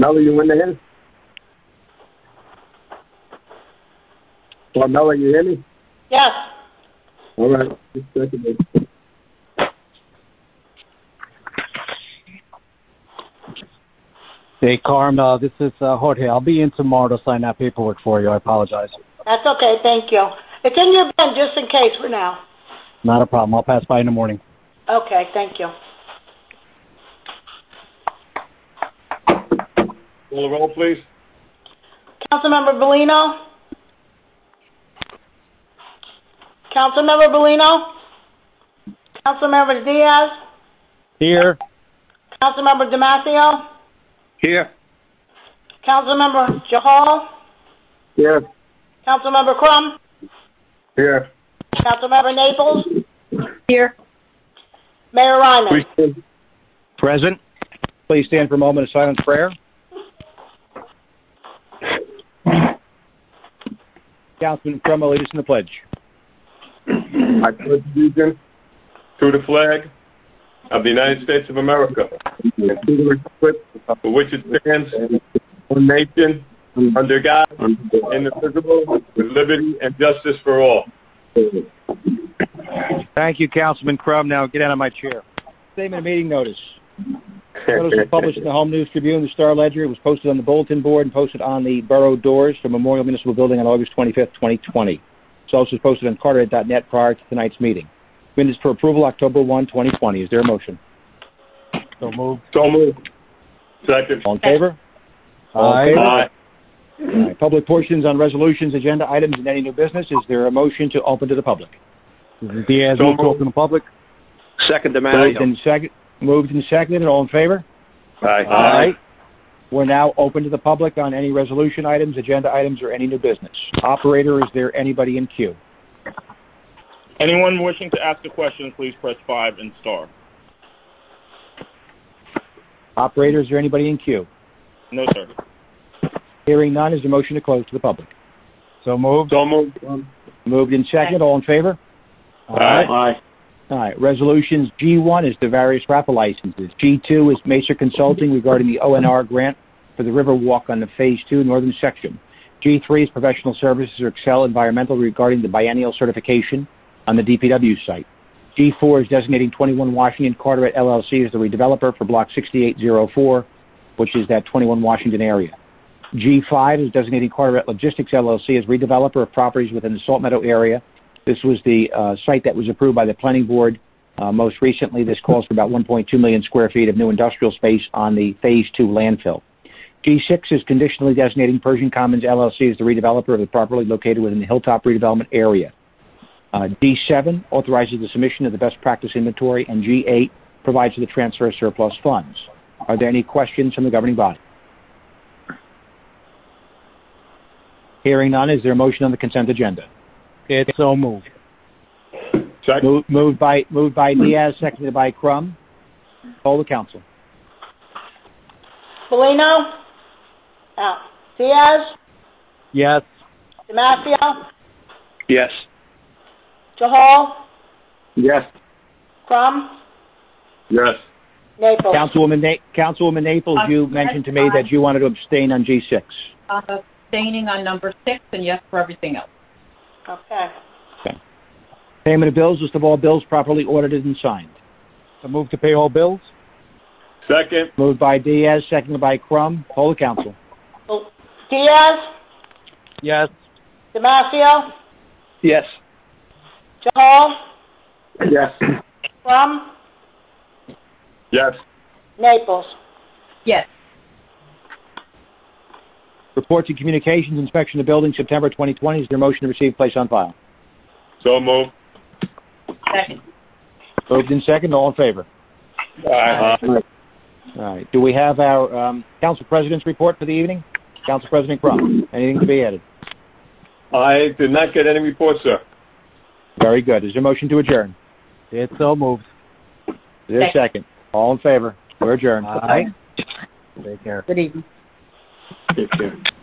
Carmella, you in there? Carmella, you hear me? Yes. All right. Just a second. Hey, Carm, this is Jorge. I'll be in tomorrow to sign that paperwork for you. I apologize. That's okay, thank you. It's in your bin just in case for now. Not a problem. I'll pass by in the morning. Okay, thank you. Call the roll, please. Councilmember Bellino? Councilmember Bellino? Councilmember Diaz? Here. Councilmember Damasio? Here. Councilmember Jahal? Here. Councilmember Crum? Here. Councilmember Naples? Here. Mayor Ryman? Present. Please stand for a moment of silent prayer. Councilman Crum will lead us in the pledge. I pledge allegiance To the flag of the United States of America, to the republic for which it stands, one nation under God, indivisible, with liberty and justice for all. Thank you, Councilman Crum. Now get out of my chair. Statement of meeting notice. Notice was published in the Home News Tribune, the Star Ledger. It was posted on the bulletin board and posted on the borough doors for Memorial Municipal Building on August 25th, 2020. It's also posted on Carteret.net prior to tonight's meeting. Minutes for approval, October 1, 2020. Is there a motion? So moved. So moved. Second. All in favor? Aye. All right. Public portions on resolutions, agenda items, and any new business. Is there a motion to open to the public? Diaz, move to open the public. Second, Moved and seconded. All in favor? Aye. We're now open to the public on any resolution items, agenda items, or any new business. Operator, is there anybody in queue? Anyone wishing to ask a question, please press 5 and star. Operator, is there anybody in queue? No, sir. Hearing none, is there a motion to close to the public? So moved. So moved. Moved and seconded. All in favor? Aye. All right. Resolutions G1 is the various raffle licenses. G2 is Mesa Consulting regarding the ONR grant for the River Walk on the Phase 2 northern section. G3 is professional services or Excel Environmental regarding the biennial certification on the DPW site. G4 is designating 21 Washington Carteret LLC as the redeveloper for Block 6804, which is that 21 Washington area. G5 is designating Carteret Logistics LLC as redeveloper of properties within the Salt Meadow area. This was the site that was approved by the Planning Board. Most recently, this calls for about 1.2 million square feet of new industrial space on the Phase 2 landfill. G6 is conditionally designating Persian Commons LLC as the redeveloper of the property located within the Hilltop redevelopment area. D7 authorizes the submission of the best practice inventory, and G8 provides for the transfer of surplus funds. Are there any questions from the governing body? Hearing none, is there a motion on the consent agenda? It's so moved. Second. Moved by Diaz, seconded by Crum. Call the council. Bellino? Diaz? Yes. Damasio? Yes. Jahal? Yes. Crum? Yes. Naples? Councilwoman Naples, you mentioned to me that you wanted to abstain on G6. Abstaining on number 6 and yes for everything else. Okay. Payment of bills, list of all bills properly audited and signed. So move to pay all bills. Second. Moved by Diaz, seconded by Crum. Call the council. Diaz? Yes. Damasio? Yes. Jahal? Yes. Crum? Yes. Naples? Yes. Reports and communications, inspection of building, September 2020. Is there a motion to receive, place on file? So moved. Second. Moved in second. All in favor? Aye. All right. Do we have our council president's report for the evening? Council President Crum, anything to be added? I did not get any report, sir. Very good. Is there a motion to adjourn? It's so moved. Is there a second? All in favor? We're adjourned. Aye. Take care. Good evening. Take care.